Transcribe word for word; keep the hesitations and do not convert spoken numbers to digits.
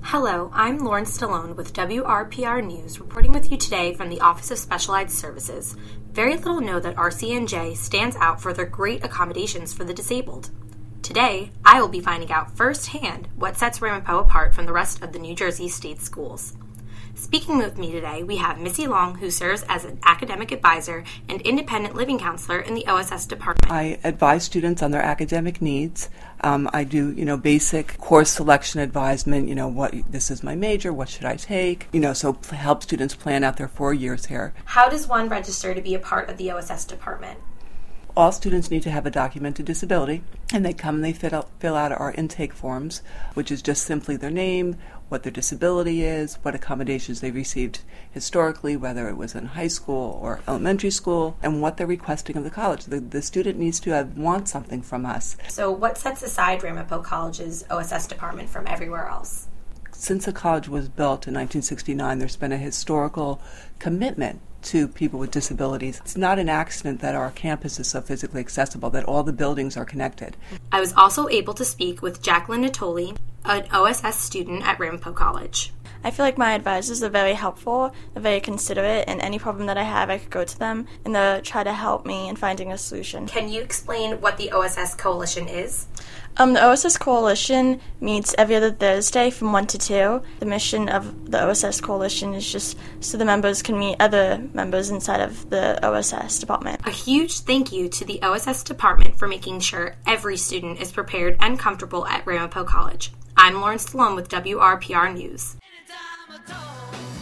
Hello, I'm Lauren Stallone with W R P R News, reporting with you today from the Office of Specialized Services. Very little know that R C N J stands out for their great accommodations for the disabled. Today, I will be finding out firsthand what sets Ramapo apart from the rest of the New Jersey state schools. Speaking with me today, we have Missy Long, who serves as an academic advisor and independent living counselor in the O S S department. I advise students on their academic needs. Um, I do, you know, basic course selection advisement, you know, what this is my major, what should I take, you know, so help students plan out their four years here. How does one register to be a part of the O S S department? All students need to have a documented disability, and they come and they fill out, fill out our intake forms, which is just simply their name, what their disability is, what accommodations they received historically, whether it was in high school or elementary school, and what they're requesting of the college. The, the student needs to have, want something from us. So what sets aside Ramapo College's O S S department from everywhere else? Since the college was built in nineteen sixty-nine, there's been a historical commitment to people with disabilities. It's not an accident that our campus is so physically accessible, that all the buildings are connected. I was also able to speak with Jacqueline Natoli, an O S S student at Ramapo College. I feel like my advisors are very helpful, they're very considerate, and any problem that I have, I could go to them, and they'll try to help me in finding a solution. Can you explain what the O S S Coalition is? Um, the O S S Coalition meets every other Thursday from one to two. The mission of the O S S Coalition is just so the members can meet other members inside of the O S S department. A huge thank you to the O S S department for making sure every student is prepared and comfortable at Ramapo College. I'm Lauren Stallone with W R P R News.